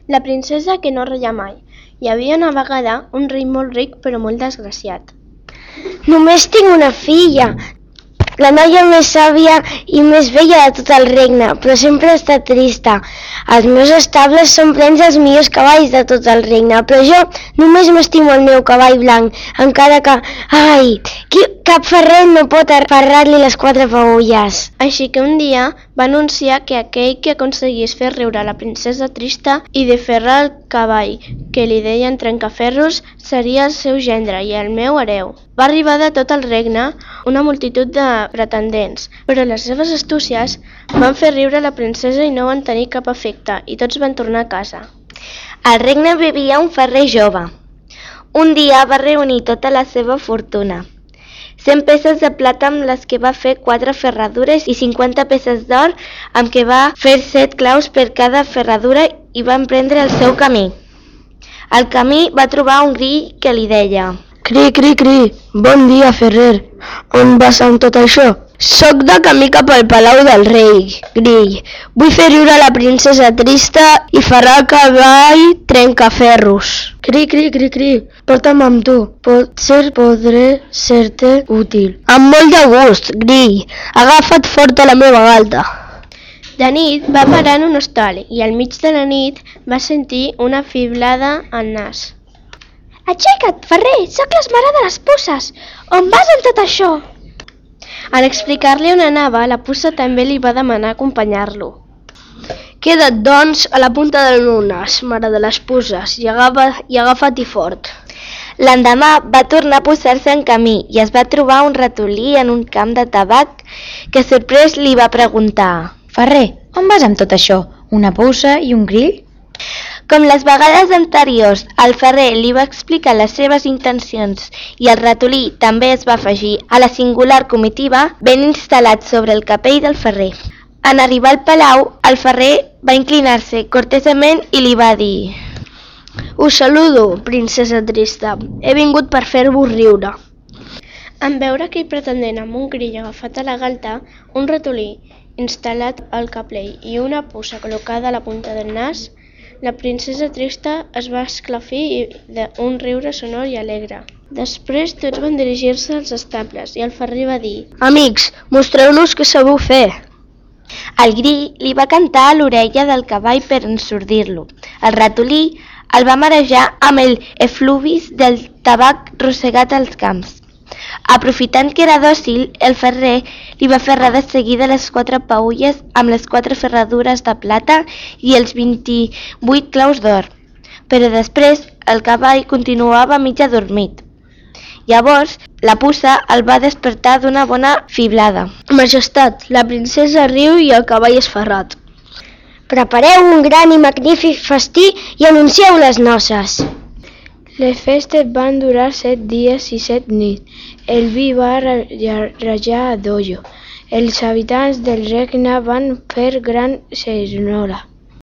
La princesa que no reia mai. Hi havia una vegada un rei molt ric però molt desgraciat. Només tinc una filla, la noia més sàvia i més bella de tot el regne, però sempre està trista. Els meus estables són plens dels millors cavalls de tot el regne, però jo només m'estimo el meu cavall blanc, encara que... Ai, cap ferrer no pot aferrar-li les 4 peülles. Així que un dia va anunciar que aquell que aconseguís fer riure la princesa trista i de ferrar el cavall, que li deien trencaferros, seria el seu gendre i el meu hereu. Va arribar de tot el regne una multitud de pretendents, però les seves astúcies van fer riure la princesa i no van tenir cap efecte, i tots van tornar a casa. Al regne vivia un ferrer jove. Un dia va reunir tota la seva fortuna. 100 peces de plata amb les que va fer 4 ferradures i 50 peces d'or amb què va fer 7 claus per cada ferradura i va emprendre el seu camí. Al camí va trobar un grill que li deia: Cri, cri, cri, bon dia, ferrer. On vas amb tot això? Soc de camí cap al palau del rei, grill. Vull fer riure la princesa trista i ferrar el cavall trencaferros. Cri, cri, cri, cri, porta'm amb tu. Potser podré ser-te útil. Amb molt de gust, grill. Agafa't fort a la meva galta. De nit va parar en un hostal i al mig de la nit va sentir una fiblada al nas. Aixeca't, ferrer, sóc l'esmara de les puces. On vas amb tot això? Al explicar-li on anava, la puça també li va demanar acompanyar-lo. Queda't, doncs, a la punta del meu nas, mare de les puces, i agafa-t'hi fort. L'endemà va tornar a posar-se en camí i es va trobar un ratolí en un camp de tabac que sorprès li va preguntar: Ferrer, on vas amb tot això? Una puça i un grill? Com les vegades anteriors, el ferrer li va explicar les seves intencions i el ratolí també es va afegir a la singular comitiva ben instal·lat sobre el capell del ferrer. En arribar al palau, el ferrer va inclinar-se cortesament i li va dir: Us saludo, princesa trista. He vingut per fer-vos riure. En veure aquell pretendent amb un grill agafat a la galta, un ratolí instal·lat al capell i una puça col·locada a la punta del nas, la princesa trista es va esclafir d'un riure sonor i alegre. Després tots van dirigir-se als estables i el ferrer va dir: Amics, mostreu-nos què sabeu fer. El grill li va cantar a l'orella del cavall per ensordir-lo. El ratolí el va marejar amb el efluvis del tabac rossegat als camps. Aprofitant que era dòcil, el ferrer li va ferrar de seguida les 4 peülles amb les 4 ferradures de plata i els 28 claus d'or. Però després el cavall continuava mig adormit. Llavors, la puça el va despertar d'una bona fiblada. Majestat, la princesa riu i el cavall és ferrat. Prepareu un gran i magnífic festí i anuncieu les noces. Les festes van durar 7 dies i 7 nits. El vi va rajar a dojo. Els habitants del regne van fer gran cerimonia.